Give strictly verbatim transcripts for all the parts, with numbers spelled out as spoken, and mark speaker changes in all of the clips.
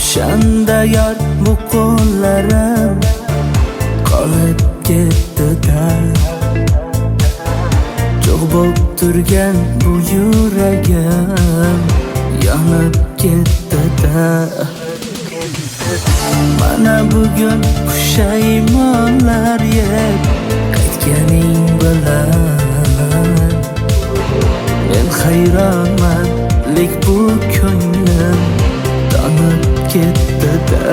Speaker 1: O'shanda yor bu qo'llarim qolib ketdi-da. Cho'g' bo'lib turgan bu yuragim yonib ketdi-da. Mana bugun pushaymonlar yeb qaytganing bilan men hayronman, lek bu ko'nglim donib ketdi-da.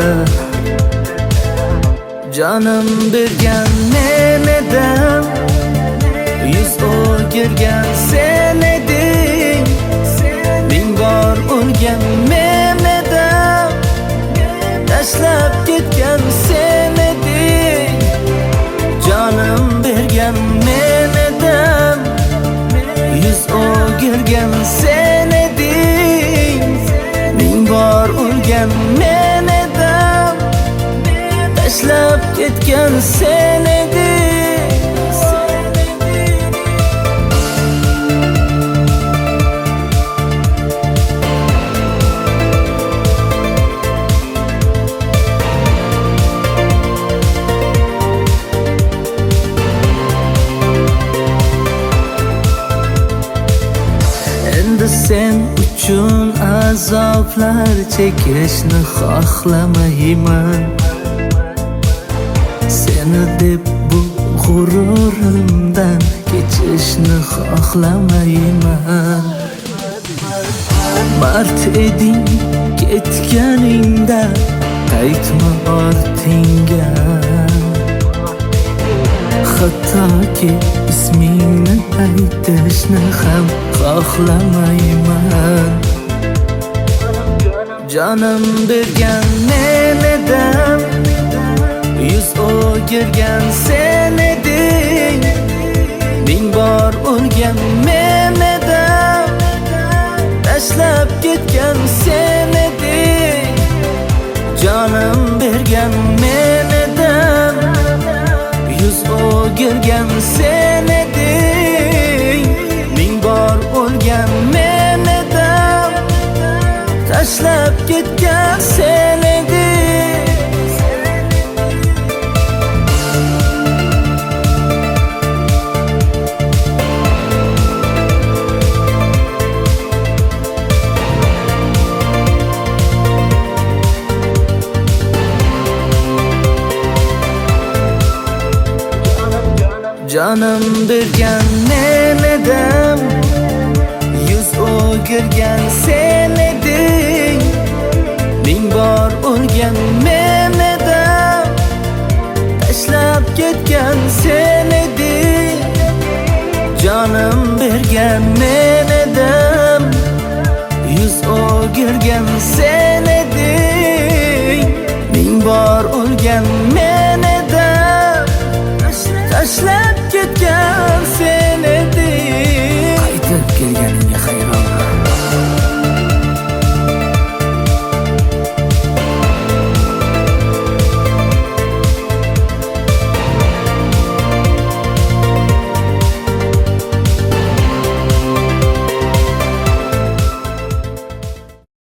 Speaker 1: Jonim bergan men edim, yuz o'girgan sen eding, ming bor urgan men edim, tashlab ketgan sen eding. Jonim bergan men edim, yuz o'girgan sen eding, ming bor urgan men edim, tashlab ketgan sen eding. Endi sen uchun azoblar chekishni xohlamayman. Seni deb bu g'ururimdan kechishni xohlamayman. Mard eding ketganingda qaytma ortingga. Hattoki ismingni aytishni ham xohlamayman. Jonim bergan men edim, yuz o'girgan sen eding, ming bor urgan men edim, tashlab ketgan sen eding. Jonim bergan men edim, yuz o'girgan sen eding, ming bor urgan men edim, tashlab ketgan sen eding. Jonim bergan men edim, yuz o'girgan sen eding, ming bor urgan men edim, tashlab ketgan sen eding. Jonim bergan men edim, yuz o'girgan sen eding, ming bor urgan men edim, tashlab ketgan sen eding.
Speaker 2: Qaytib kelgan